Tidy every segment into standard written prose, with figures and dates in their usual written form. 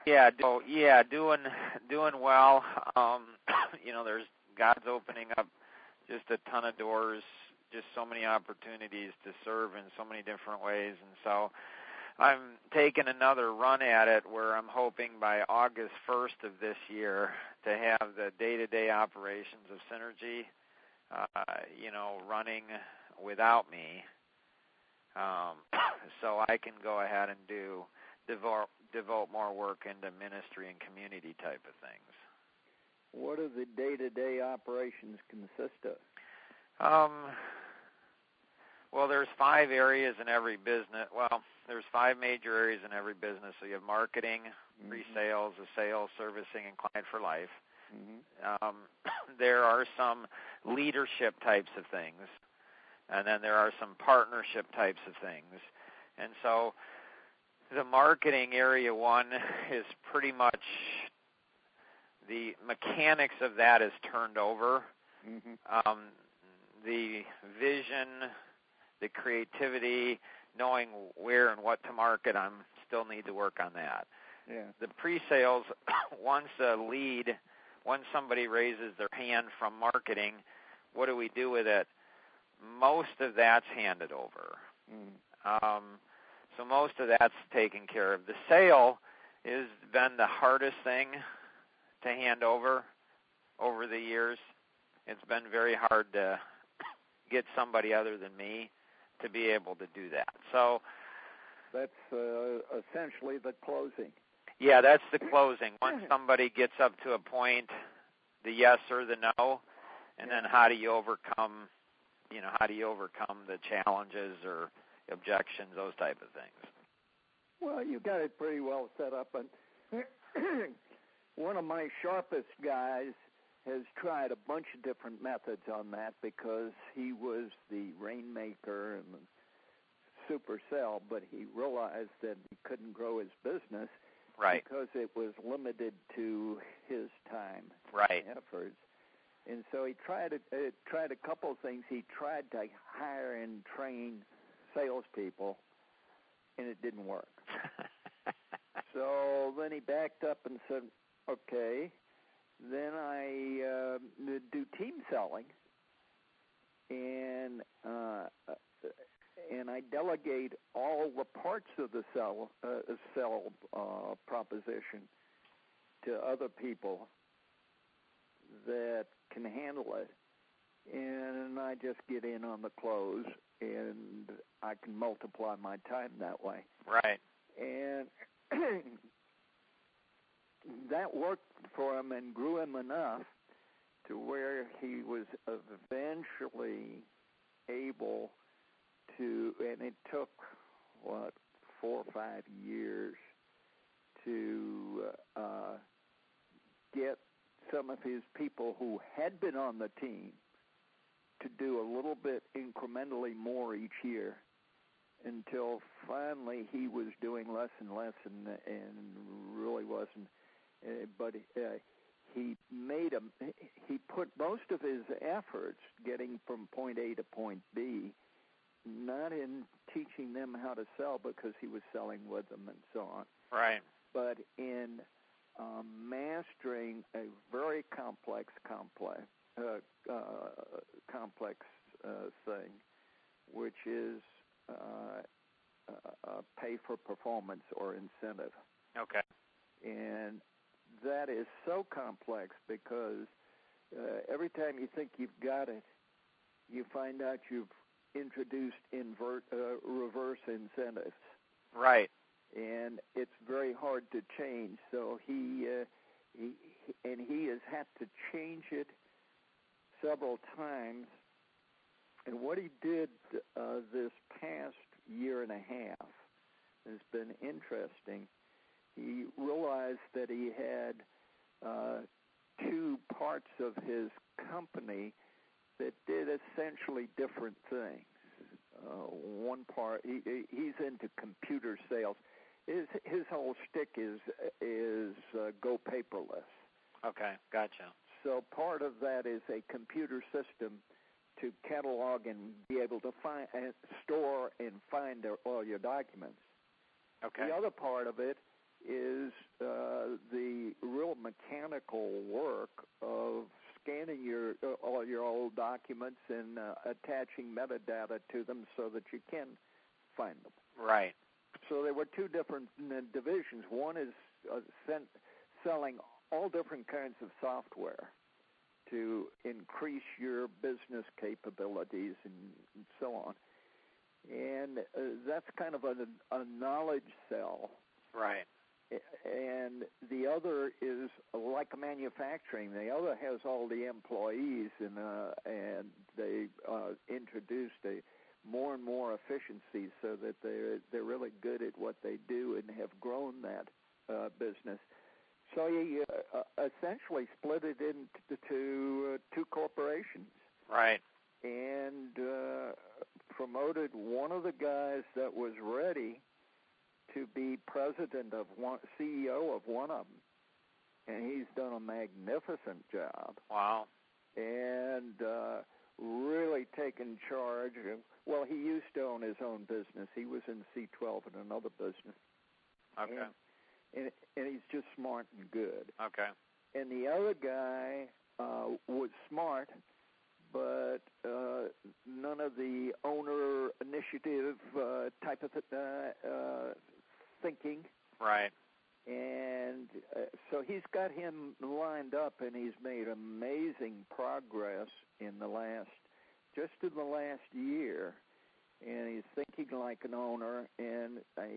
Doing well. There's God's opening up just a ton of doors, just so many opportunities to serve in so many different ways, and so I'm taking another run at it where I'm hoping by August 1st of this year to have the day-to-day operations of Synergy, running without me, so I can go ahead and devote more work into ministry and community type of things. What do the day-to-day operations consist of? Well, there's 5 areas in every business. Well, there's 5 major areas in every business. So you have marketing, pre-sales, sales, servicing, and client for life. Mm-hmm. There are some leadership types of things, and then there are some partnership types of things. And so the marketing area 1 is pretty much the mechanics of that is turned over. Mm-hmm. The vision, the creativity, knowing where and what to market, I still need to work on that. Yeah. The pre-sales, once somebody raises their hand from marketing, what do we do with it? Most of that's handed over. Mm. So most of that's taken care of. The sale has been the hardest thing to hand over the years. It's been very hard to get somebody other than me to be able to do that. So that's essentially the closing. Yeah, that's the closing. Once somebody gets up to a point, the yes or the no, and then how do you overcome the challenges or objections, those type of things. Well, you got it pretty well set up. And one of my sharpest guys has tried a bunch of different methods on that because he was the rainmaker and the supercell, but he realized that he couldn't grow his business because it was limited to his time and efforts. And so he tried a couple of things. He tried to hire and train salespeople, and it didn't work. So then he backed up and said, okay, then I do team selling, and I delegate all the parts of the sell proposition to other people that can handle it, and I just get in on the close, and I can multiply my time that way. Right. And that worked for him and grew him enough to where he was eventually able to, and it took, 4 or 5 years to get some of his people who had been on the team to do a little bit incrementally more each year until finally he was doing less and less and really wasn't. But he put most of his efforts getting from point A to point B, not in teaching them how to sell because he was selling with them and so on. Right. But in mastering a very complex thing, which is pay for performance or incentive. Okay. And that is so complex because every time you think you've got it, you find out you've introduced reverse incentives. Right. And it's very hard to change. So he has had to change it several times. And what he did this past year and a half has been interesting. He realized that he had 2 parts of his company that did essentially different things. One part, he's into computer sales. His whole shtick is go paperless. Okay, gotcha. So part of that is a computer system to catalog and be able to find, store and find all your documents. Okay. The other part of it is the real mechanical work of scanning all your old documents and attaching metadata to them so that you can find them. Right. So there were two different divisions. One is selling all different kinds of software to increase your business capabilities and so on. And that's kind of a knowledge sell. Right. And the other is like a manufacturing. The other has all the employees, and they introduced more and more efficiency so that they're really good at what they do and have grown that business. So you essentially split it into two corporations. Right. And promoted one of the guys that was ready to be president of CEO of one of them, and he's done a magnificent job. Wow. And really taken charge. Well, he used to own his own business. He was in C12 in another business. Okay. And he's just smart and good. Okay. And the other guy was smart, but none of the owner initiative type of thinking. Right. And so he's got him lined up, and he's made amazing progress in the last year. And he's thinking like an owner, and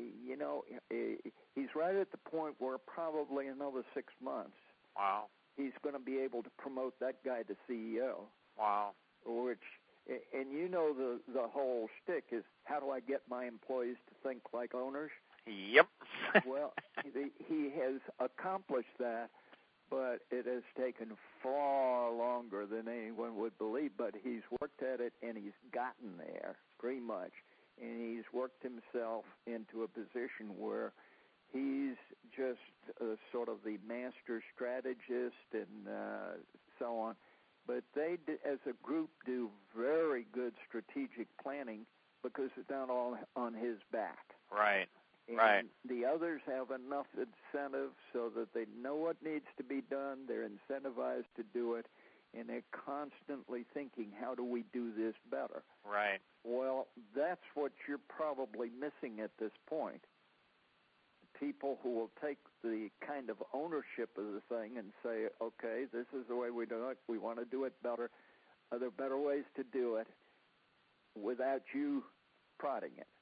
he's right at the point where probably another 6 months. Wow. He's going to be able to promote that guy to CEO. Wow. And the whole shtick is, how do I get my employees to think like owners? Yep. Well, he has accomplished that, but it has taken far longer than anyone would believe. But he's worked at it, and he's gotten there pretty much. And he's worked himself into a position where he's just sort of the master strategist and so on. But they, as a group, do very good strategic planning because it's not all on his back. Right. And right. The others have enough incentive so that they know what needs to be done. They're incentivized to do it, and they're constantly thinking, how do we do this better? Right. Well, that's what you're probably missing at this point. People who will take the kind of ownership of the thing and say, okay, this is the way we do it. We want to do it better. Are there better ways to do it without you prodding it?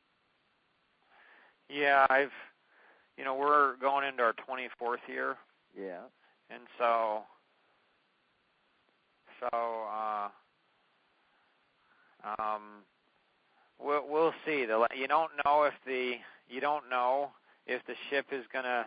Yeah, we're going into our 24th year. Yeah. And so we'll see. You don't know if the ship is gonna,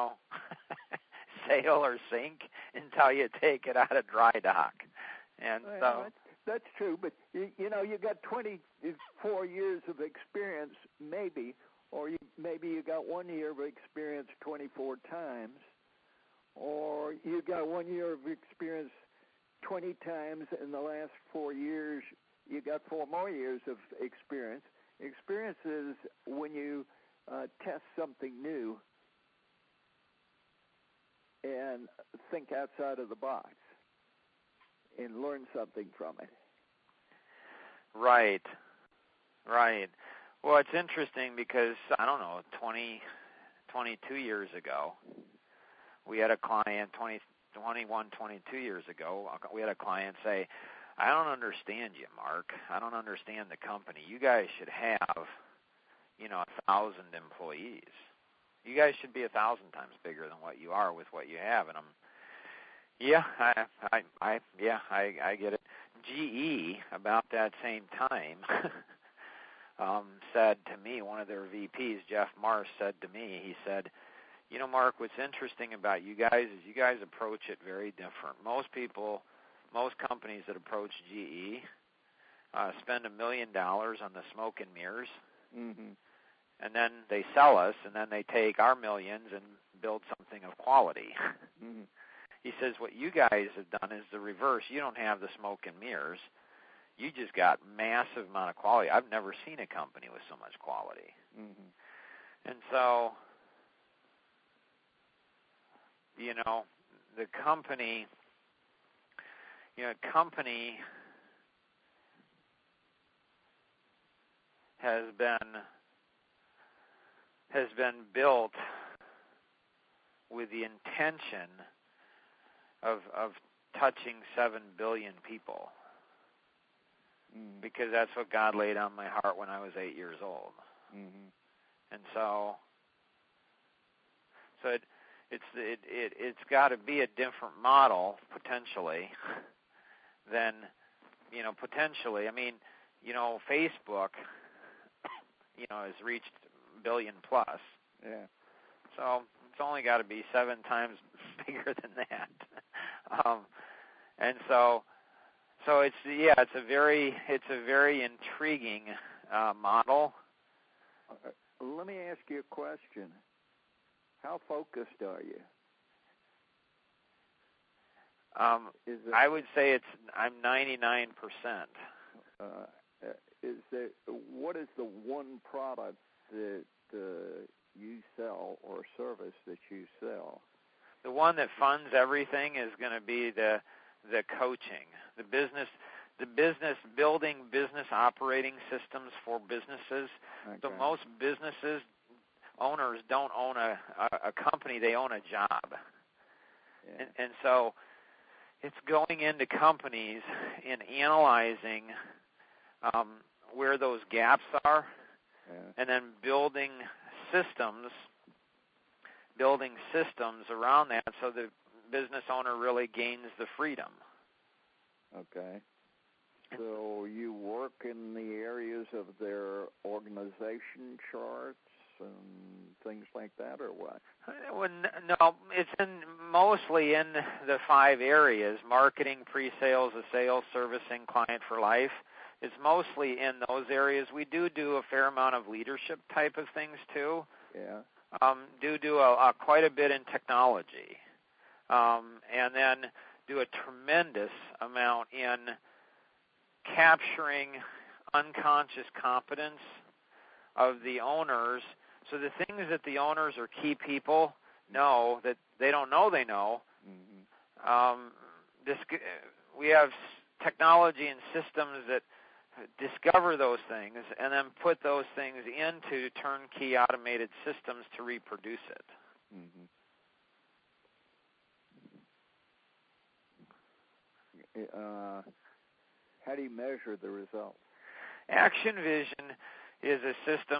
sail or sink until you take it out of dry dock. And well, that's true. But you got 24 years of experience, maybe. Or maybe you got 1 year of experience 24 times, or you got 1 year of experience 20 times in the last 4 years, you got 4 more years of experience. Experience is when you test something new and think outside of the box and learn something from it. Right. Well, it's interesting because, 22 years ago, we had a client, 22 years ago, we had a client say, I don't understand you, Mark. I don't understand the company. You guys should have, 1,000 employees. You guys should be 1,000 times bigger than what you are with what you have. And I get it. GE, about that same time, said to me, one of their VPs, Jeff Marsh, said to me, he said, Mark, what's interesting about you guys is you guys approach it very different. Most companies that approach GE spend $1 million on the smoke and mirrors, and then they sell us, and then they take our millions and build something of quality. He says, what you guys have done is the reverse. You don't have the smoke and mirrors. You just got massive amount of quality. I've never seen a company with so much quality. And so the company has been built with the intention of touching 7 billion people, because that's what God laid on my heart when I was 8 years old. And so it's got to be a different model potentially than potentially. I mean, Facebook has reached billion plus. Yeah. So it's only got to be 7 times bigger than that. And so it's a very intriguing model. Let me ask you a question. How focused are you? I would say I'm 99%. What is the one product that you sell or service that you sell? The one that funds everything is going to be the coaching, the business building business operating systems for businesses. Okay. So most businesses owners don't own a company; they own a job, Yeah. and so it's going into companies and analyzing where those gaps are, and then building systems around that, so the business owner really gains the freedom. Okay. So you work in the areas of their organization charts and things like that, or what? Well, no, it's mostly in the 5 areas: marketing, pre-sales, sales, servicing, client for life. It's mostly in those areas. We do a fair amount of leadership type of things too. Yeah. Do quite a bit in technology, and then do a tremendous amount in capturing unconscious competence of the owners. So the things that the owners or key people know that they don't know they know. We have technology and systems that discover those things and then put those things into turnkey automated systems to reproduce it. How do you measure the results? Action Vision is a system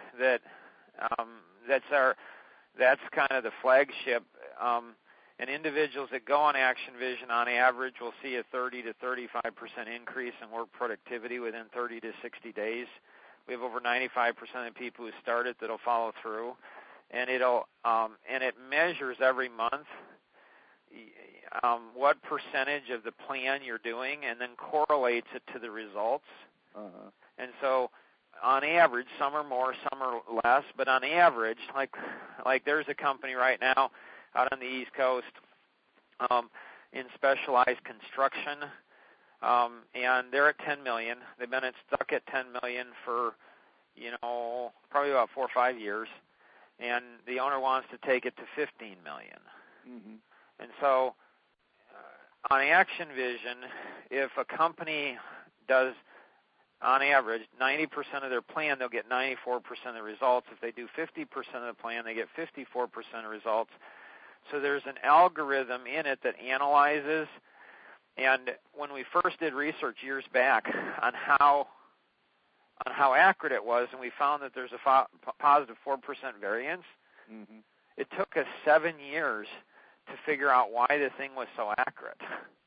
that's kind of the flagship. And individuals that go on Action Vision on average will see a 30 to 35% increase in work productivity within 30 to 60 days. We have over 95% of the people who start it that'll follow through, and it measures every month what percentage of the plan you're doing, and then correlates it to the results. And so, on average, some are more, some are less, but on average, like there's a company right now out on the East Coast in specialized construction, and they're at 10 million. They've been stuck at 10 million for probably about 4 or 5 years, and the owner wants to take it to 15 million. And so on Action Vision, if a company does, on average, 90% of their plan, they'll get 94% of the results. If they do 50% of the plan, they get 54% of results. So there's an algorithm in it that analyzes. And when we first did research years back on how accurate it was, and we found that there's a positive 4% variance, it took us 7 years to figure out why the thing was so accurate.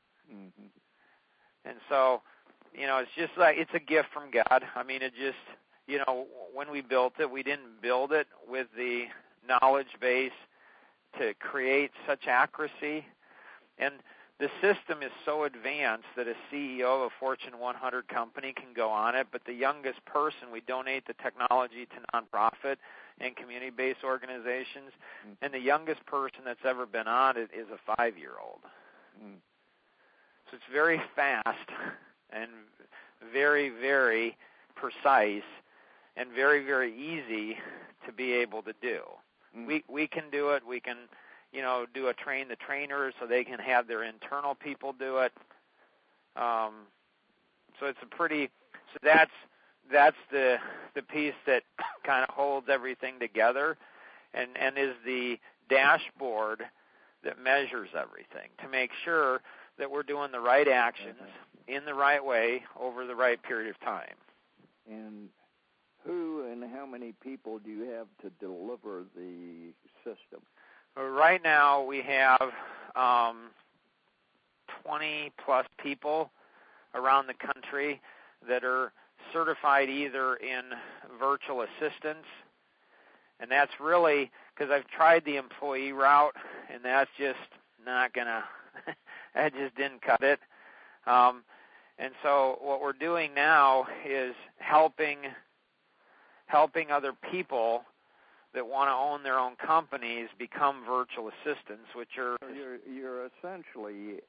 And so, it's just like, it's a gift from God. I mean, it just, when we built it, we didn't build it with the knowledge base to create such accuracy. And the system is so advanced that a CEO of a Fortune 100 company can go on it, but the youngest person, we donate the technology to nonprofit and community-based organizations, and the youngest person that's ever been on it is a 5-year-old. So it's very fast and very, very precise and very, very easy to be able to do. We can do it. We can, do a train the trainers so they can have their internal people do it. So it's so that's the piece that kind of holds everything together and is the dashboard that measures everything to make sure that we're doing the right actions in the right way over the right period of time. And who and how many people do you have to deliver the system? Right now we have 20-plus people around the country that are certified either in virtual assistants, and that's really because I've tried the employee route, and that's just not going to – that just didn't cut it. And so what we're doing now is helping other people that want to own their own companies become virtual assistants, which are you're essentially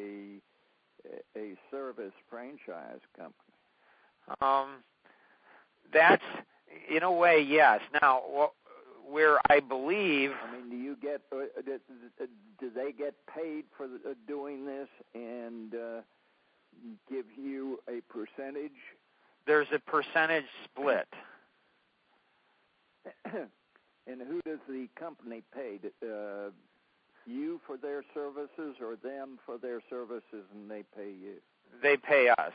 a service franchise company. That's in a way, yes. Now, where I believe, do you get? Do they get paid for doing this and give you a percentage? There's a percentage split. And who does the company pay? You for their services or them for their services and they pay you? They pay us.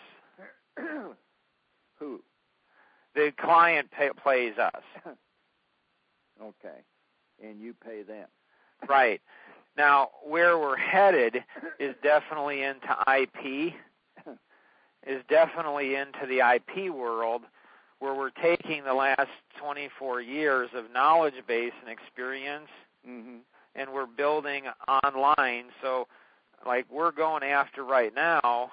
Who? The client pays us. Okay. And you pay them. Right. Now, where we're headed is definitely into IP, is definitely into the IP world, where we're taking the last 24 years of knowledge base and experience, and we're building online. So, like, we're going after right now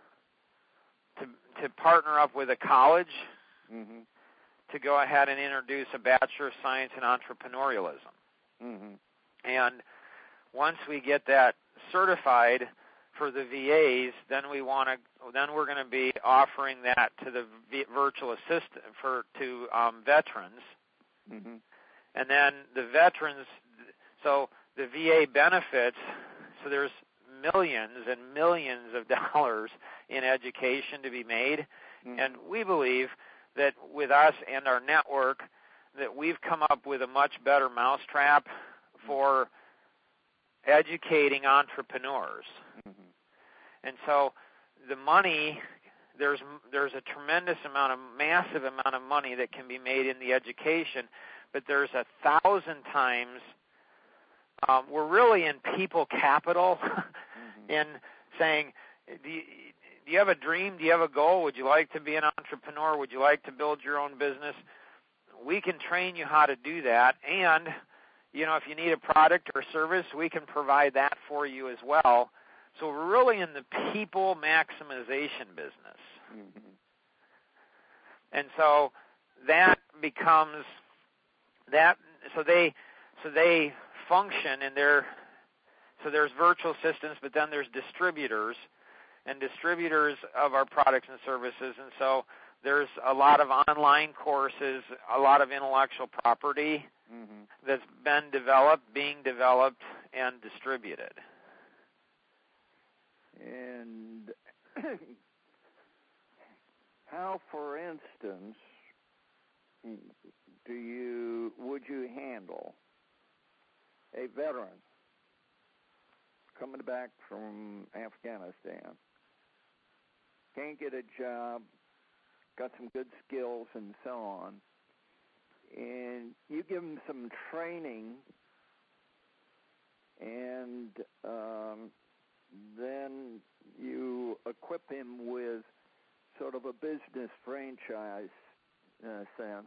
to partner up with a college to go ahead and introduce a Bachelor of Science in Entrepreneurialism. And once we get that certified for the VAs, then we're going to be offering that to the virtual assistant to veterans, and then the veterans. So the VA benefits. So there's millions and millions of dollars in education to be made, and we believe that with us and our network, that we've come up with a much better mousetrap for educating entrepreneurs. And so the money, there's a tremendous amount, massive amount of money that can be made in the education, but there's 1,000 times, we're really in people capital in saying, do you have a dream? Do you have a goal? Would you like to be an entrepreneur? Would you like to build your own business? We can train you how to do that, and if you need a product or service, we can provide that for you as well. So we're really in the people maximization business. And so that becomes that. So they function, and there's virtual assistants, but then there's distributors of our products and services. And so there's a lot of online courses, a lot of intellectual property that's been being developed, and distributed. And how, for instance, would you handle a veteran coming back from Afghanistan, can't get a job, got some good skills and so on, and you give him some training, and then you equip him with sort of a business franchise sense.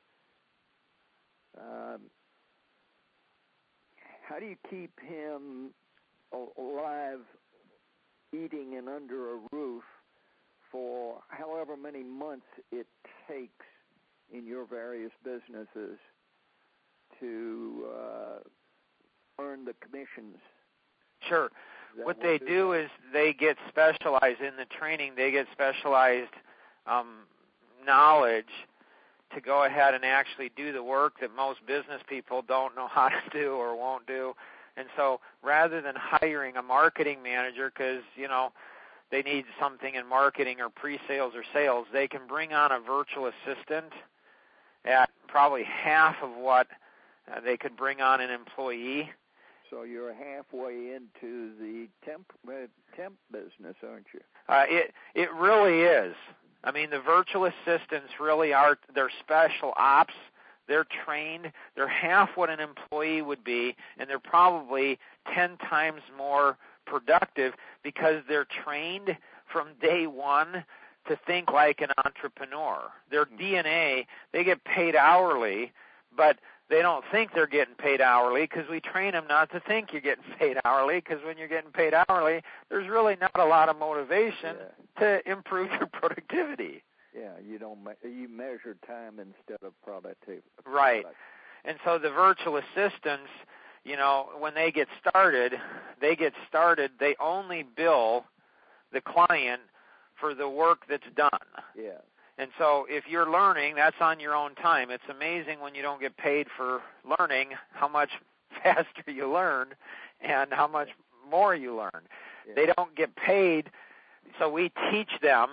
How do you keep him alive, eating and under a roof for however many months it takes in your various businesses to earn the commissions? Sure. What they do is they get specialized in the training. They get specialized knowledge to go ahead and actually do the work that most business people don't know how to do or won't do. And so rather than hiring a marketing manager because, they need something in marketing or pre-sales or sales, they can bring on a virtual assistant at probably half of what they could bring on an employee. So you're halfway into the temp business, aren't you? It really is. I mean, the virtual assistants really are, they're special ops. They're trained. They're half what an employee would be, and they're probably 10 times more productive because they're trained from day one to think like an entrepreneur. Their DNA, they get paid hourly, but they don't think they're getting paid hourly because we train them not to think you're getting paid hourly, because when you're getting paid hourly, there's really not a lot of motivation to improve your productivity. Yeah, you measure time instead of productivity. Right. And so the virtual assistants, when they get started, they only bill the client for the work that's done. Yeah. And so if you're learning, that's on your own time. It's amazing when you don't get paid for learning how much faster you learn and how much more you learn. Yeah. They don't get paid, so we teach them,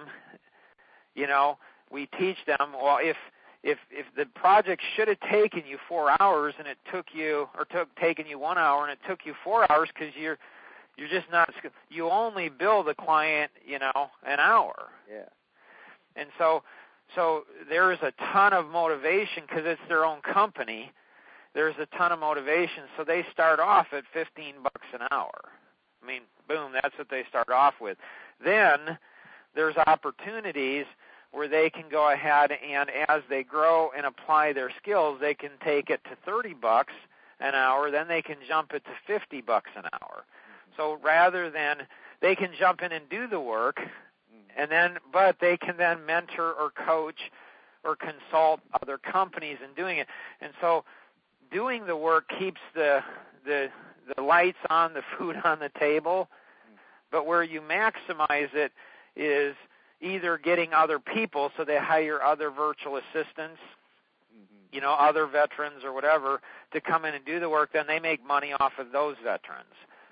well, if the project should have taken you 4 hours and it taken you 1 hour and it took you 4 hours because you're just not, you only bill the client, an hour. Yeah. And so there's a ton of motivation because it's their own company. There's a ton of motivation. So they start off at $15 an hour. I mean, boom, that's what they start off with. Then there's opportunities where they can go ahead and as they grow and apply their skills, they can take it to $30 an hour. Then they can jump it to $50 an hour. So rather than they can jump in and do the work, but they can then mentor or coach or consult other companies in doing it. And so doing the work keeps the lights on, the food on the table. But where you maximize it is either getting other people, so they hire other virtual assistants, other veterans or whatever, to come in and do the work. Then they make money off of those veterans.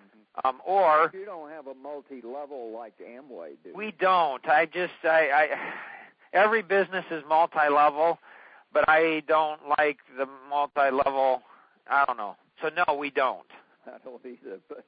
Or you don't have a multi-level like Amway do. We don't. Every business is multi-level, but I don't like the multi-level. I don't know. So no, we don't. I don't either. But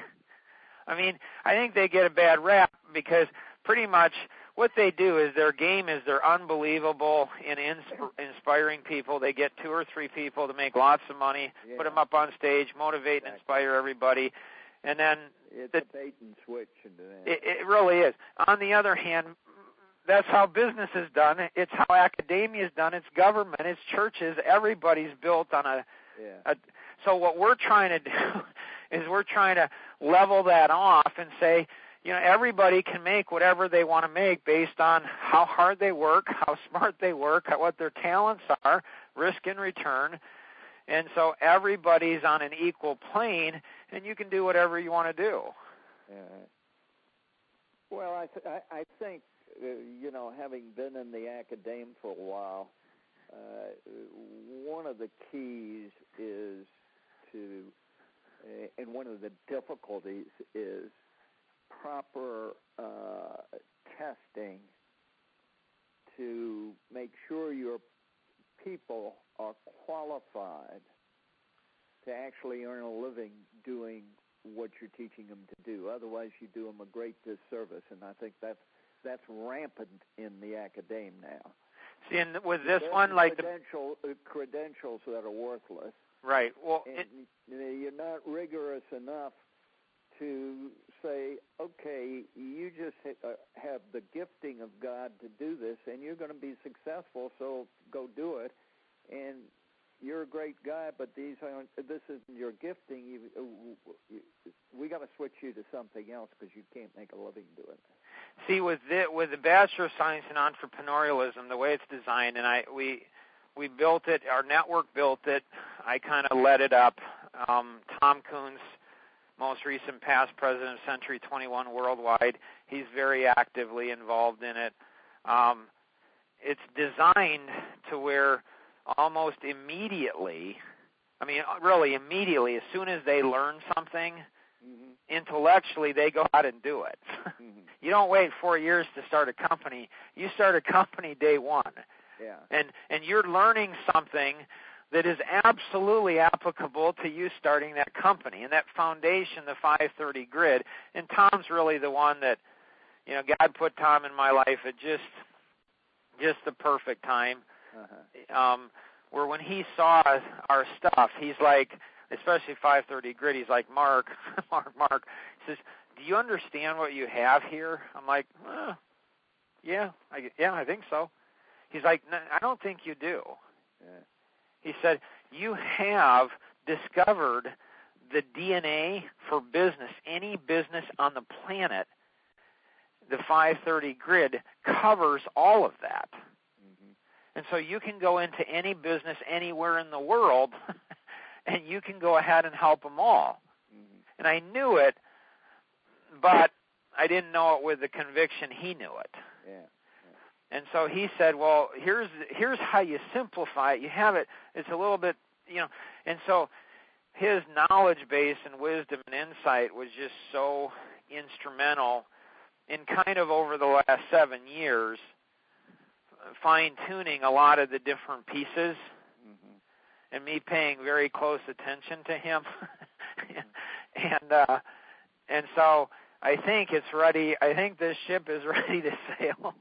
I mean, I think they get a bad rap because pretty much what they do is their game is they're unbelievable in inspiring people. They get 2 or 3 people to make lots of money, put them up on stage, motivate and inspire everybody. And then it's a bait and switch. It really is. On the other hand, that's how business is done. It's how academia is done. It's government. It's churches. Everybody's built on so what we're trying to do is we're trying to level that off and say, everybody can make whatever they want to make based on how hard they work, how smart they work, what their talents are, risk and return. And so everybody's on an equal plane, and you can do whatever you want to do. Well, I think, having been in the academe for a while, one of the keys is and one of the difficulties is proper testing to make sure your people are qualified to actually earn a living doing what you're teaching them to do. Otherwise, you do them a great disservice, and I think that's rampant in the academe now. See, and with this one, like credentials that are worthless. Right. Well, you're not rigorous enough to say, okay, you just have the gifting of God to do this, and you're going to be successful, so go do it. And you're a great guy, but this isn't your gifting. We got to switch you to something else because you can't make a living doing it. See, with the Bachelor of Science in Entrepreneurialism, the way it's designed, and we built it, our network built it, I kind of led it up. Tom Kuhn's most recent past president of Century 21 Worldwide, he's very actively involved in it. It's designed to where almost immediately I mean, really immediately, as soon as they learn something, Mm-hmm. intellectually they go out and do it. Mm-hmm. You don't wait 4 years to start a company. You start a company day one. Yeah. And you're learning something that is absolutely applicable to you starting that company. And that foundation, the 530 grid, and Tom's really the one that, you know, God put Tom in my life at just the perfect time. Uh-huh. Where when he saw our stuff, he's like, especially 530 grid, he's like, Mark, he says, do you understand what you have here? I'm like, yeah, I think so. He's like, no, I don't think you do. Yeah. He said, you have discovered the DNA for business. Any business on the planet, the 530 grid covers all of that. Mm-hmm. And so you can go into any business anywhere in the world, and you can go ahead and help them all. Mm-hmm. And I knew it, but I didn't know it with the conviction he knew it. Yeah. And so he said, well, here's how you simplify it. You have it, it's a little bit, you know. And so his knowledge base and wisdom and insight was just so instrumental in kind of over the last 7 years fine-tuning a lot of the different pieces, Mm-hmm. and me paying very close attention to him. And so I think it's ready. I think this ship is ready to sail.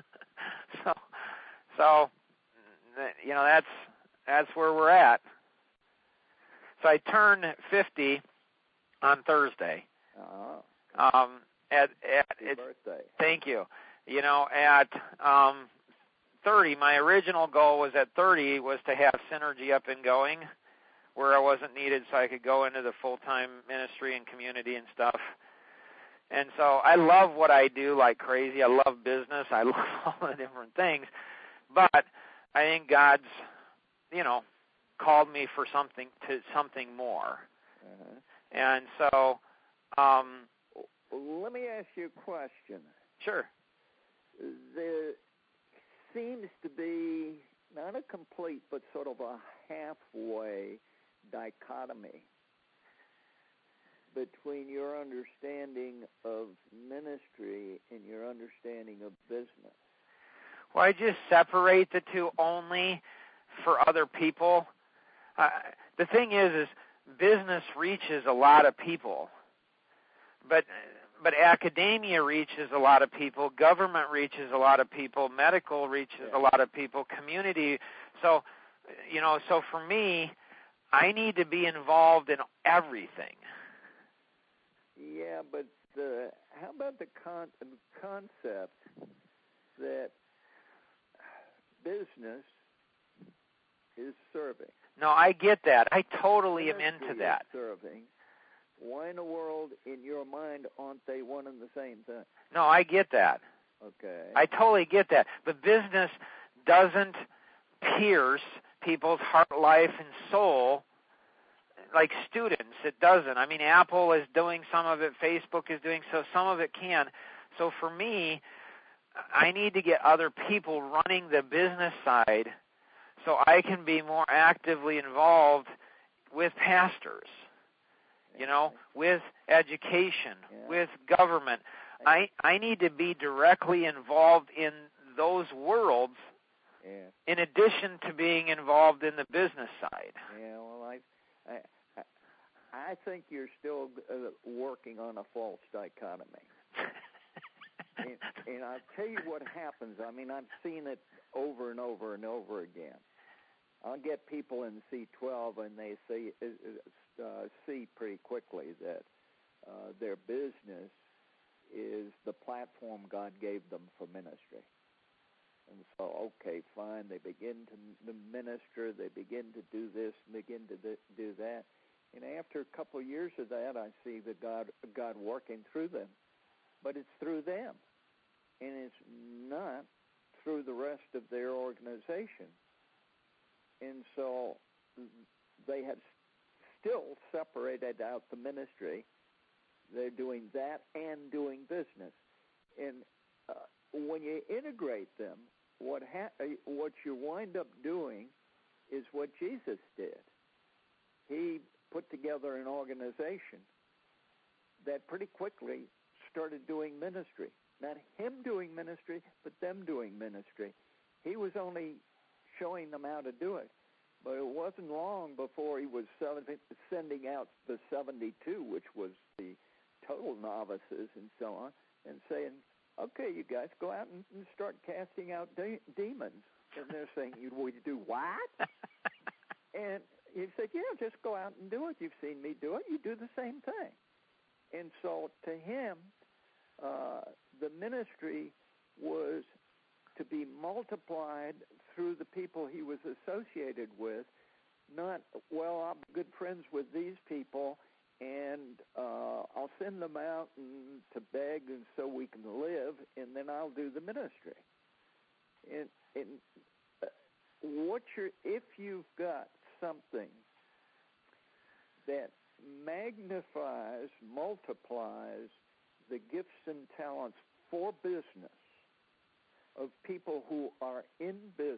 So you know, that's where we're at. So I turn 50 on Thursday. Uh-huh. Happy birthday. Thank you. You know, at 30, my original goal was at 30 was to have Synergy up and going, where I wasn't needed, so I could go into the full-time ministry and community and stuff. And so I love what I do like crazy. I love business. I love all the different things. But I think God's, you know, called me for something more. Uh-huh. And so let me ask you a question. Sure. There seems to be not a complete but sort of a halfway dichotomy between your understanding of ministry and your understanding of business. Well, I just separate the two only for other people. The thing is business reaches a lot of people, but academia reaches a lot of people, government reaches a lot of people, medical reaches a lot of people, community. So, you know, so for me, I need to be involved in everything. Yeah, but how about the concept that business is serving? No, I get that. I totally am into that. Serving. Why in the world, in your mind, aren't they one and the same thing? No, I get that. Okay. I totally get that. But business doesn't pierce people's heart, life, and soul like students. It doesn't. I mean, Apple is doing some of it. Facebook is doing so. Some of it can. So for me, I need to get other people running the business side so I can be more actively involved with pastors, you know, with education, with government. I need to be directly involved in those worlds in addition to being involved in the business side. Yeah, well, I think you're still working on a false dichotomy. And I'll tell you what happens. I mean, I've seen it over and over and over again. I'll get people in C12 and they see pretty quickly that their business is the platform God gave them for ministry. And so, okay, fine, they begin to minister, they begin to do this, begin to do that. And after a couple of years of that, I see that God working through them. But it's through them. And it's not through the rest of their organization. And so they have still separated out the ministry. They're doing that and doing business. And when you integrate them, what you wind up doing is what Jesus did. he put together an organization that pretty quickly started doing ministry. Not him doing ministry, but them doing ministry. He was only showing them how to do it. But it wasn't long before he was sending out the 72, which was the total novices and so on, and saying, okay, you guys, go out and start casting out demons. And they're saying, you do what? And he said, yeah, just go out and do it. You've seen me do it. You do the same thing. And so to him, the ministry was to be multiplied through the people he was associated with, not, well, I'm good friends with these people, and I'll send them out to beg and so we can live, and then I'll do the ministry. And if you've got something that magnifies, multiplies the gifts and talents for business of people who are in business,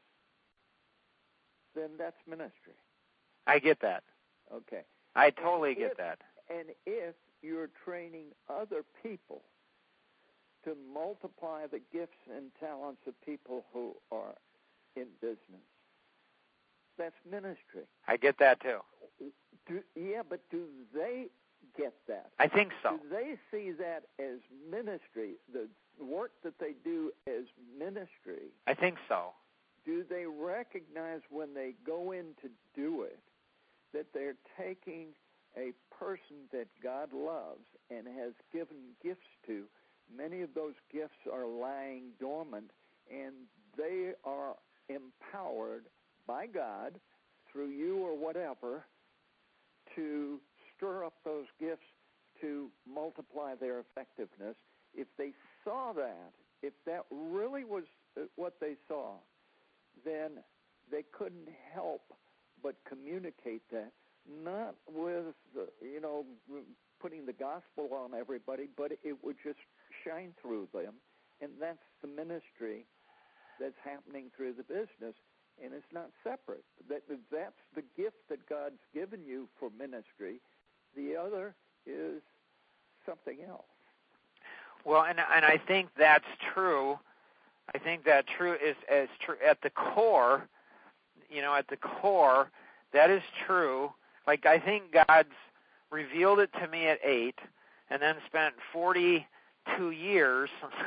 then that's ministry. I get that. Okay. I totally get that. And if you're training other people to multiply the gifts and talents of people who are in business, that's ministry. I get that too. But do they get that? I think so. Do they see that as ministry, the work that they do as ministry? I think so. Do they recognize when they go in to do it that they're taking a person that God loves and has given gifts to? Many of those gifts are lying dormant, and they are empowered by God through you or whatever to stir up those gifts to multiply their effectiveness. If they saw that, if that really was what they saw, then they couldn't help but communicate that, not with, putting the gospel on everybody, but it would just shine through them. And that's the ministry that's happening through the business, and it's not separate. That's the gift that God's given you for ministry. The other is something else. Well, and I think that's true. I think that is true at the core. At the core, that is true. Like, I think God's revealed it to me at 8, and then spent 42 years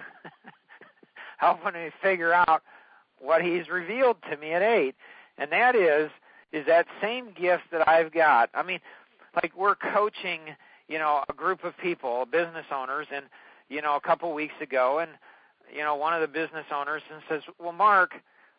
helping me figure out what He's revealed to me at 8, and that is that same gift that I've got. I mean, like, we're coaching, a group of people, business owners, and a couple weeks ago, and one of the business owners and says, well, Mark,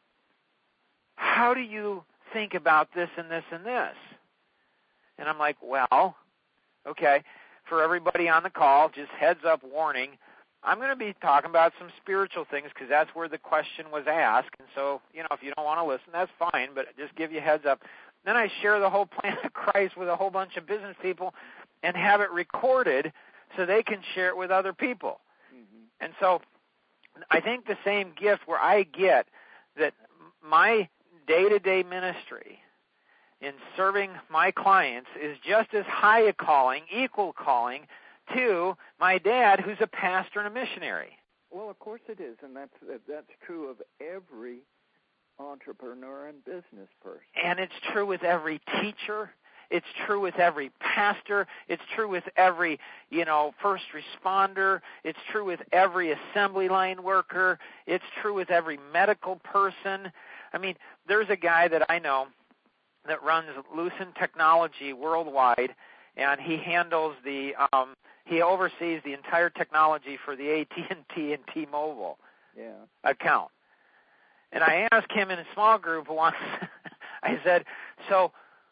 how do you think about this and this and this? And I'm like, well, okay, for everybody on the call, just heads up warning, I'm going to be talking about some spiritual things because that's where the question was asked. And so, if you don't want to listen, that's fine, but just give you a heads up. Then I share the whole plan of Christ with a whole bunch of business people and have it recorded so they can share it with other people. Mm-hmm. And so I think the same gift where I get that my day-to-day ministry in serving my clients is just as high a calling, equal calling, to my dad, who's a pastor and a missionary. Well, of course it is, and that's true of every entrepreneur and business person. And it's true with every teacher. It's true with every pastor. It's true with every, first responder. It's true with every assembly line worker. It's true with every medical person. I mean, there's a guy that I know that runs Lucent Technology worldwide, and he handles he oversees the entire technology for the AT&T and T-Mobile account. And I asked him in a small group once, I said, so,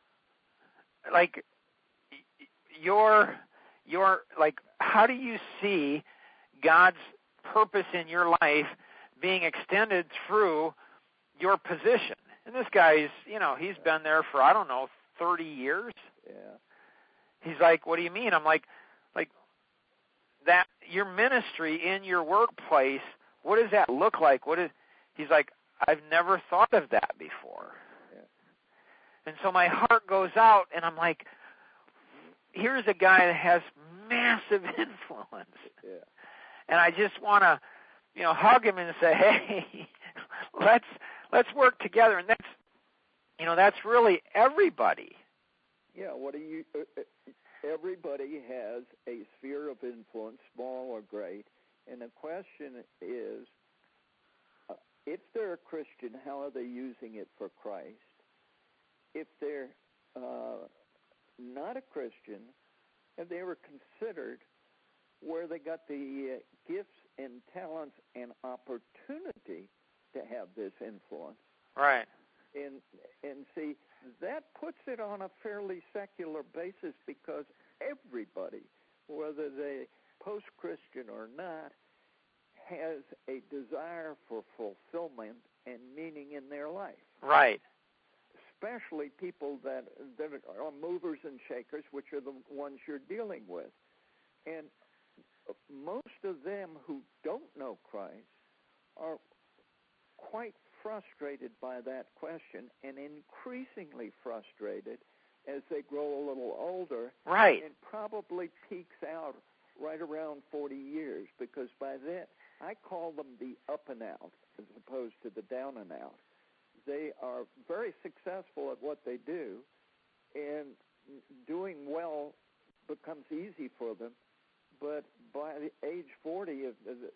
like, how do you see God's purpose in your life being extended through your position? And this guy's, he's been there for, 30 years. Yeah. He's like, what do you mean? I'm like that your ministry in your workplace, what does that look like? He's like, I've never thought of that before. Yeah. And so my heart goes out, and I'm like, here's a guy that has massive influence. Yeah. And I just want to, hug him and say, hey, let's work together. And that's really everybody. Yeah, everybody has a sphere of influence, small or great, and the question is, if they're a Christian, how are they using it for Christ? If they're not a Christian, have they ever considered where they got the gifts and talents and opportunity to have this influence? Right. And see, that puts it on a fairly secular basis, because everybody, whether they post-Christian or not, has a desire for fulfillment and meaning in their life. Right. Especially people that are movers and shakers, which are the ones you're dealing with. And most of them who don't know Christ are quite frustrated by that question, and increasingly frustrated as they grow a little older. Right. And probably peaks out right around 40 years, because by then, I call them the up and out as opposed to the down and out. They are very successful at what they do, and doing well becomes easy for them. But by age 40,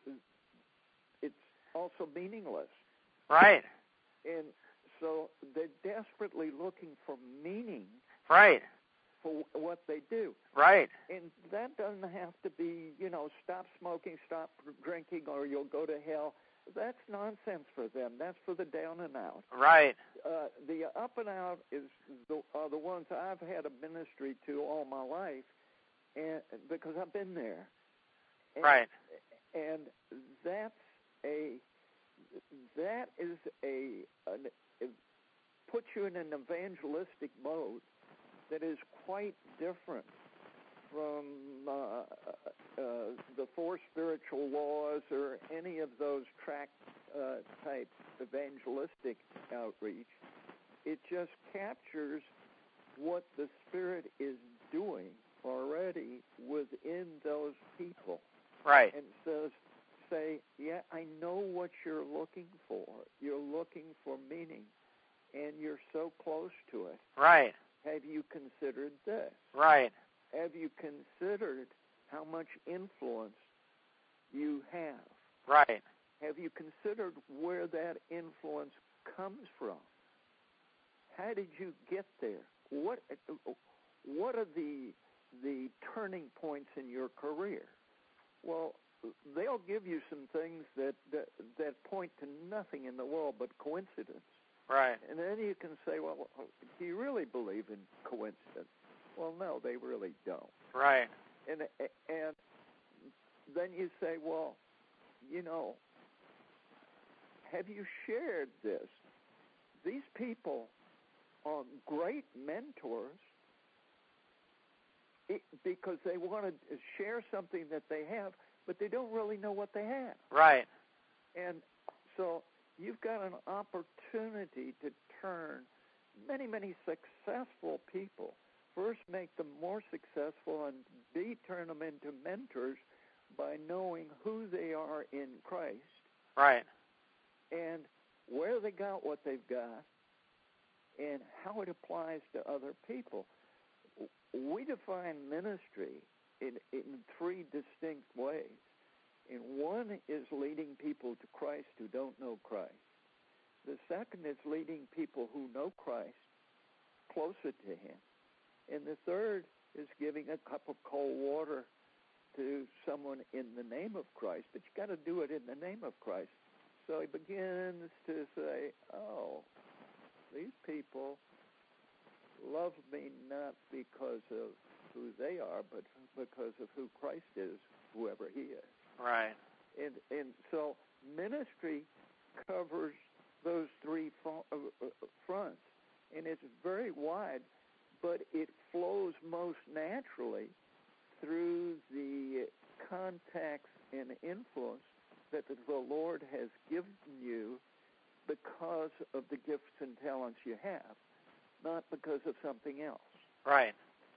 it's also meaningless. Right. And so they're desperately looking for meaning. Right. For what they do. Right. And that doesn't have to be, stop smoking, stop drinking, or you'll go to hell. That's nonsense for them. That's for the down and out. Right. The up and out are the ones I've had a ministry to all my life, and because I've been there. And, right. And it puts you in an evangelistic mode that is quite different from the four spiritual laws or any of those tract type evangelistic outreach. It just captures what the Spirit is doing already within those people. Right. And says, yeah, I know what you're looking for. You're looking for meaning, and you're so close to it. Right. Have you considered this? Right. Have you considered how much influence you have? Right. Have you considered where that influence comes from? How did you get there? What are the turning points in your career? Well, they'll give you some things that point to nothing in the world but coincidence. Right. And then you can say, well, do you really believe in coincidence? Well, no, they really don't. Right. And then you say, well, have you shared this? These people are great mentors because they want to share something that they have, but they don't really know what they have. Right. And so you've got an opportunity to turn many, many successful people, first make them more successful, and B, turn them into mentors by knowing who they are in Christ. Right. And where they got what they've got and how it applies to other people. We define ministry in three distinct ways. And one is leading people to Christ who don't know Christ. The second is leading people who know Christ closer to him. And the third is giving a cup of cold water to someone in the name of Christ. But you got to do it in the name of Christ. So he begins to say, oh, these people love me not because of who they are, but because of who Christ is, whoever he is. Right. And so ministry covers those three fronts, and it's very wide, but it flows most naturally through the contacts and influence that the Lord has given you because of the gifts and talents you have. not because of something else. Right.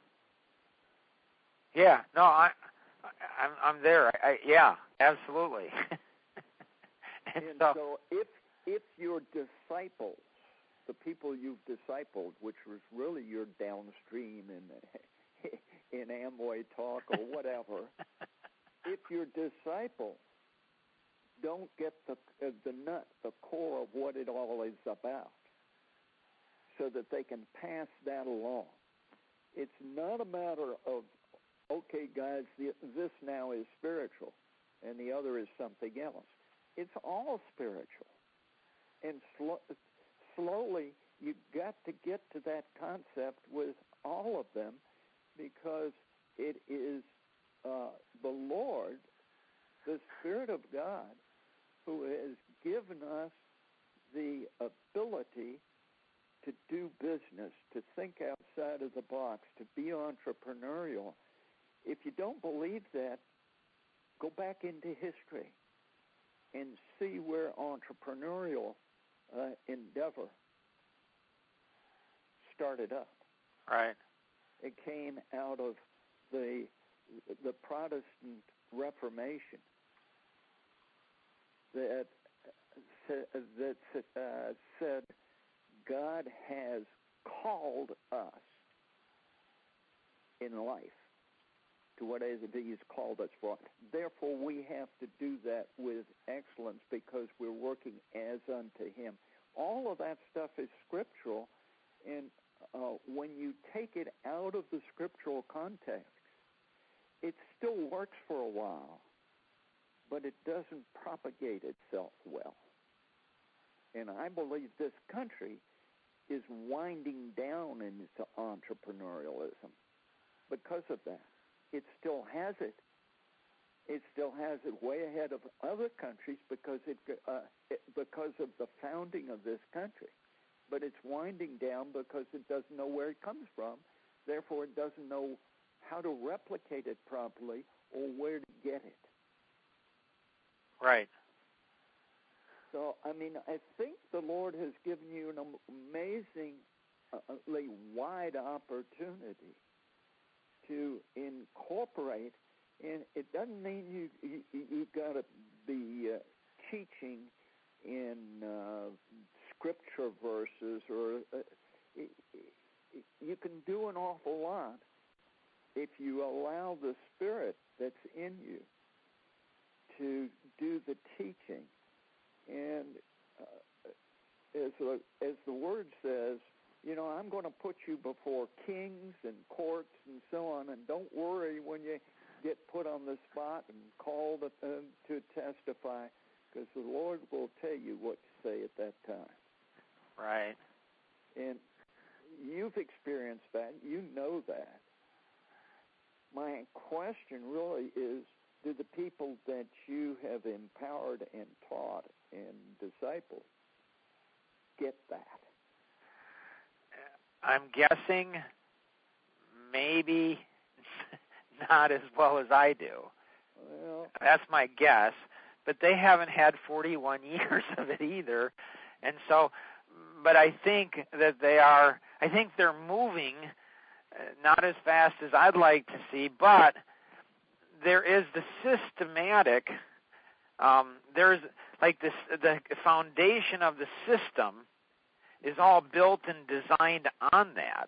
Yeah. No, I'm there. Yeah, absolutely. and so if your disciples, the people you've discipled, which was really your downstream in Amway talk or whatever, if your disciples don't get the nut, the core of what it all is about, so that they can pass that along. It's not a matter of, okay, guys, this now is spiritual, and the other is something else. It's all spiritual. And slowly, you've got to get to that concept with all of them, because it is the Lord, the Spirit of God, who has given us the ability to do business, to think outside of the box, to be entrepreneurial. If you don't believe that, go back into history and see where entrepreneurial endeavor started up. Right. It came out of the Protestant Reformation that said God has called us in life to what it is He's called us for. Therefore, we have to do that with excellence because we're working as unto Him. All of that stuff is scriptural, and when you take it out of the scriptural context, it still works for a while, but it doesn't propagate itself well. And I believe this country is winding down in its entrepreneurialism because of that. It still has it. It still has it way ahead of other countries because of the founding of this country. But it's winding down because it doesn't know where it comes from. Therefore, it doesn't know how to replicate it properly or where to get it. Right. So, I mean, I think the Lord has given you an amazingly wide opportunity to incorporate, and it doesn't mean you got to be teaching in scripture verses, or you can do an awful lot if you allow the Spirit that's in you to do the teaching. And as the Word says, you know, I'm going to put you before kings and courts and so on, and don't worry when you get put on the spot and called to testify, because the Lord will tell you what to say at that time. Right. And you've experienced that. You know that. My question really is, do the people that you have empowered and taught and discipled get that? I'm guessing maybe not as well as I do. Well, that's my guess. But they haven't had 41 years of it either. And so, but I think that I think they're moving not as fast as I'd like to see, but there is the systematic, there's like this, the foundation of the system is all built and designed on that.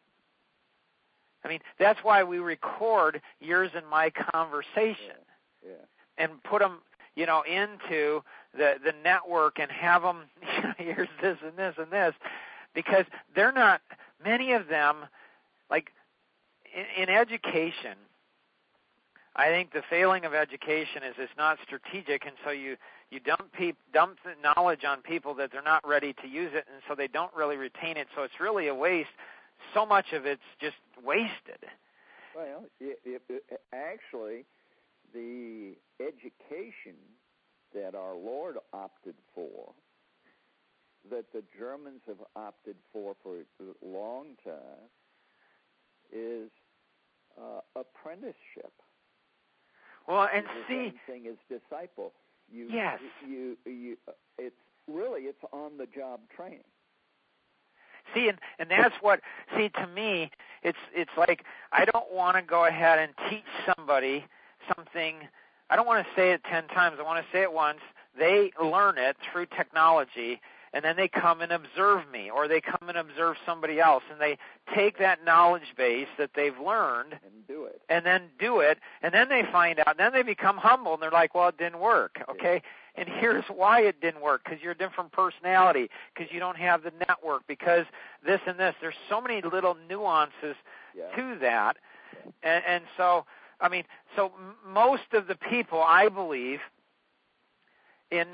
I mean, that's why we record yours and my conversation and put them, you know, into the network and have them, you know, here's this and this and this, because they're not, many of them, like in education, I think the failing of education is it's not strategic, and so you dump the knowledge on people that they're not ready to use it, and so they don't really retain it, so it's really a waste. So much of it's just wasted. Well, actually, the education that our Lord opted for, that the Germans have opted for a long time, is apprenticeship. Well, and the see, same thing as disciple. Yes. It's on the job training. See, and that's what, see, to me, it's like I don't want to go ahead and teach somebody something. I don't want to say it 10 times. I want to say it once. They learn it through technology, and then they come and observe me, or they come and observe somebody else, and they take that knowledge base that they've learned and do it, and then they find out, and then they become humble, and they're like, well, it didn't work, okay? And here's why it didn't work, because you're a different personality, because you don't have the network, because this and this. There's so many little nuances to that, and so, I mean, so most of the people, I believe, in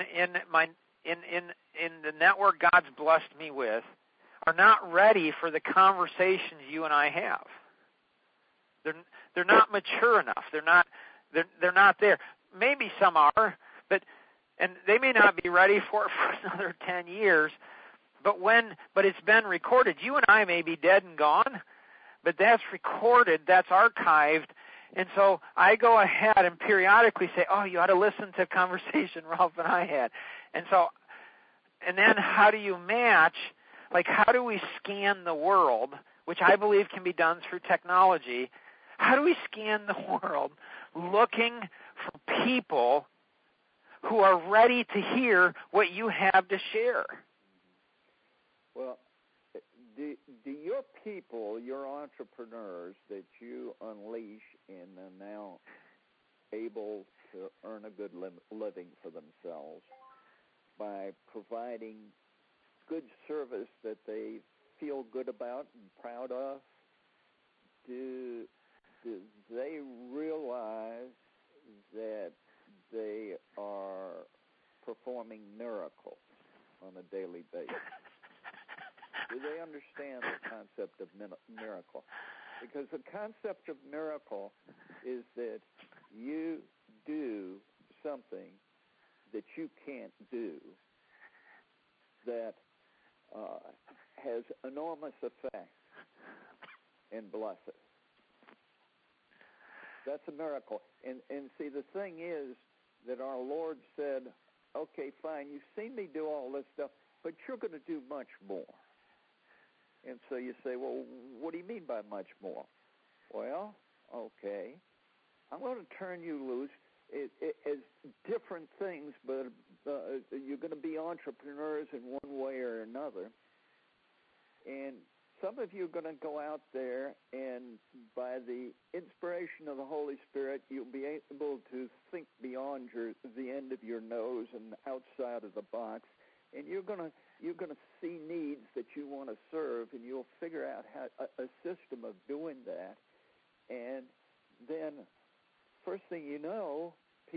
the network God's blessed me with, are not ready for the conversations you and I have. They're not mature enough. They're not there. Maybe some are, and they may not be ready for it for another 10 years. But it's been recorded. You and I may be dead and gone, but that's recorded. That's archived. And so I go ahead and periodically say, oh, you ought to listen to a conversation Ralph and I had. And then how do you match, like how do we scan the world, which I believe can be done through technology. How do we scan the world looking for people who are ready to hear what you have to share? Well, do your people, your entrepreneurs that you unleash and are now able to earn a good living for themselves by providing good service that they feel good about and proud of, do they realize that they are performing miracles on a daily basis? Do they understand the concept of miracle? Because the concept of miracle is that you do something that you can't do that has enormous effect and blessing. That's a miracle. And see, the thing is that our Lord said, okay, fine, you've seen me do all this stuff, but you're going to do much more. And so you say, well, what do you mean by much more? Well, okay, I'm going to turn you loose as different things, but you're going to be entrepreneurs in one way or another. And some of you are going to go out there, and by the inspiration of the Holy Spirit, you'll be able to think beyond the end of your nose and outside of the box, and you're going to see needs that you want to serve, and you'll figure out a system of doing that. And then, first thing you know,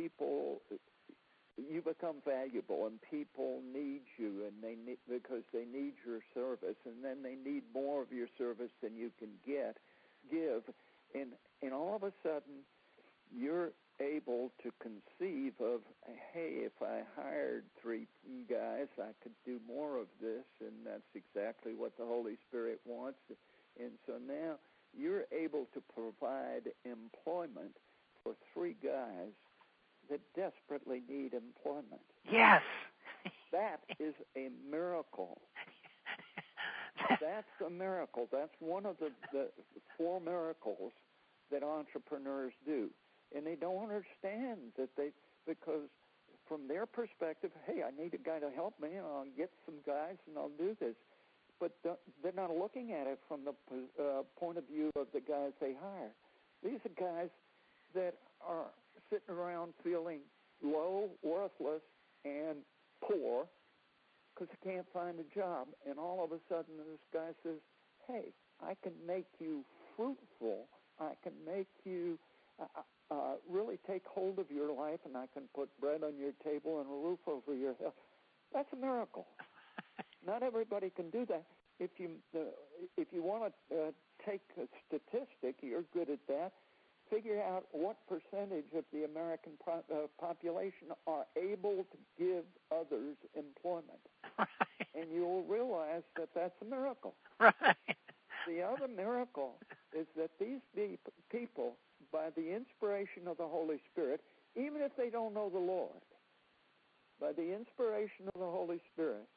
you become valuable, and people need you, and because they need your service, and then they need more of your service than you can give, and all of a sudden, you're able to conceive of, hey, if I hired 3 guys, I could do more of this, and that's exactly what the Holy Spirit wants. And so now you're able to provide employment for 3 guys that desperately need employment. Yes. That is a miracle. That's a miracle. That's one of the 4 miracles that entrepreneurs do. And they don't understand that because from their perspective, hey, I need a guy to help me, and I'll get some guys, and I'll do this. But they're not looking at it from the point of view of the guys they hire. These are guys that are sitting around feeling low, worthless, and poor because they can't find a job. And all of a sudden this guy says, hey, I can make you fruitful. I can make you really take hold of your life, and I can put bread on your table and a roof over your head. That's a miracle. Not everybody can do that. If you want to take a statistic, you're good at that. Figure out what percentage of the American population are able to give others employment. Right. And you'll realize that that's a miracle. Right. The other miracle is that these people, by the inspiration of the Holy Spirit, even if they don't know the Lord, by the inspiration of the Holy Spirit,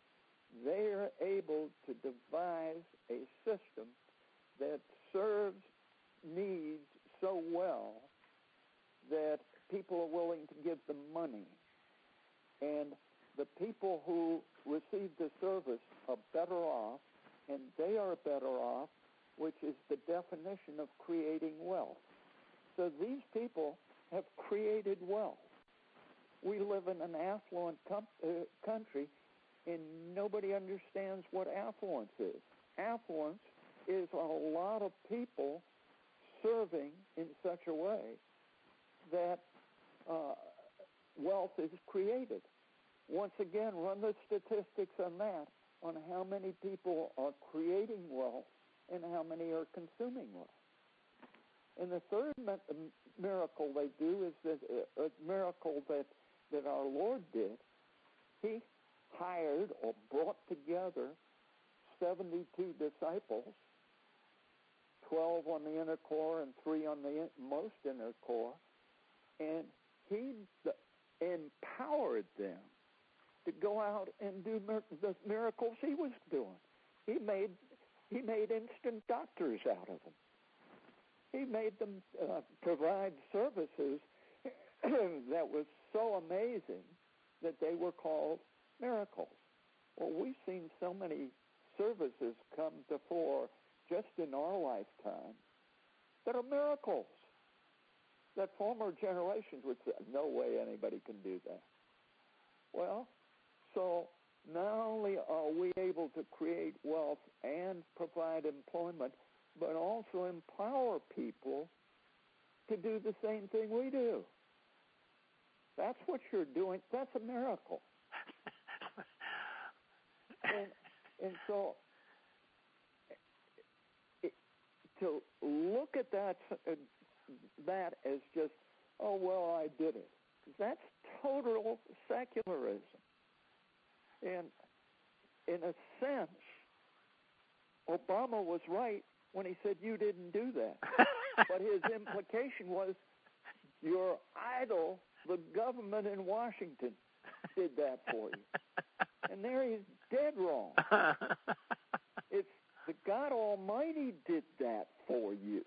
they are able to devise a system that serves needs so well that people are willing to give them money. And the people who receive the service are better off, and they are better off, which is the definition of creating wealth. So these people have created wealth. We live in an affluent country, and nobody understands what affluence is. Affluence is a lot of people serving in such a way that wealth is created. Once again, run the statistics on that, on how many people are creating wealth and how many are consuming wealth. And the third miracle they do is that a miracle that our Lord did. He hired or brought together 72 disciples, 12 on the inner core and 3 on the most inner core, and he empowered them to go out and do the miracles he was doing. He made instant doctors out of them. He made them provide services that was so amazing that they were called miracles. Well, we've seen so many services come to fore just in our lifetime that are miracles that former generations would say, no way anybody can do that. Well, so not only are we able to create wealth and provide employment, but also empower people to do the same thing we do. That's what you're doing. That's a miracle. And so to look at that as just, oh, well, I did it, that's total secularism. And in a sense, Obama was right when he said you didn't do that. But his implication was your idol, the government in Washington, did that for you. And there he's dead wrong. It's the God Almighty did that for you.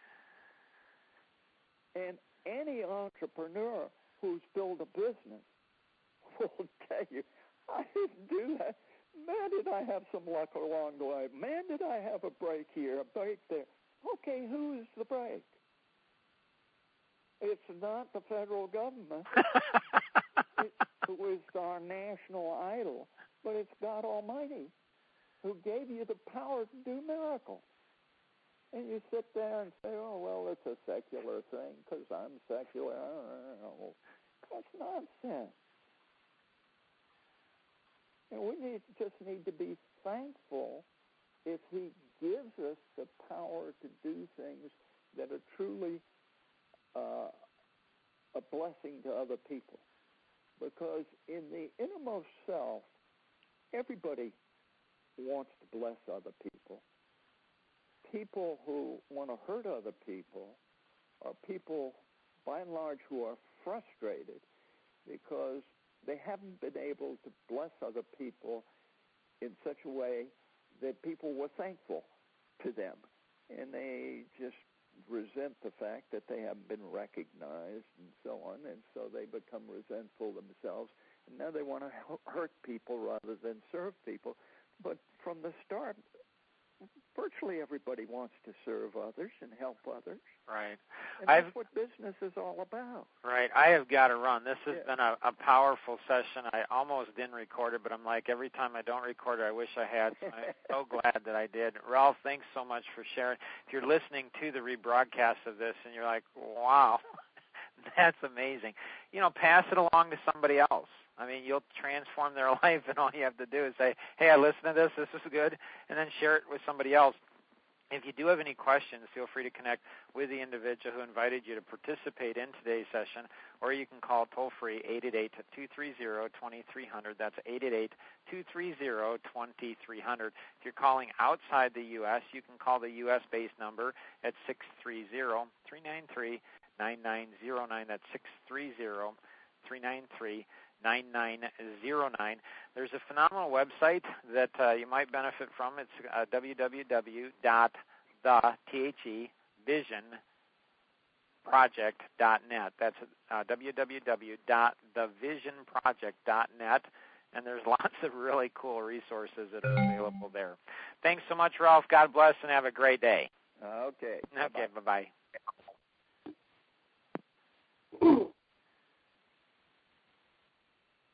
And any entrepreneur who's built a business will tell you, I didn't do that. Man, did I have some luck along the way. Man, did I have a break here, a break there. Okay, who is the break? It's not the federal government, who is our national idol, but it's God Almighty who gave you the power to do miracles. And you sit there and say, oh, well, it's a secular thing because I'm secular. I don't know. That's nonsense. And we just need to be thankful if he gives us the power to do things that are truly a blessing to other people. Because in the innermost self, everybody wants to bless other people. People who want to hurt other people are people, by and large, who are frustrated because they haven't been able to bless other people in such a way that people were thankful to them. And they just resent the fact that they haven't been recognized and so on, and so they become resentful themselves. And now they want to hurt people rather than serve people. But from the start, virtually everybody wants to serve others and help others. Right. And that's what business is all about. Right. I have got to run. This has been a powerful session. I almost didn't record it, but I'm like, every time I don't record it, I wish I had. So I'm so glad that I did. Ralph, thanks so much for sharing. If you're listening to the rebroadcast of this and you're like, wow, that's amazing, pass it along to somebody else. I mean, you'll transform their life, and all you have to do is say, hey, I listened to this is good, and then share it with somebody else. If you do have any questions, feel free to connect with the individual who invited you to participate in today's session, or you can call toll-free 888-230-2300. That's 888-230-2300. If you're calling outside the U.S., you can call the U.S.-based number at 630-393-9909. That's 630-393-9909. 393-9909. There's a phenomenal website that you might benefit from. It's www.thevisionproject.net. That's www.thevisionproject.net. And there's lots of really cool resources that are available there. Thanks so much, Ralph. God bless, and have a great day. Okay. Okay, bye-bye.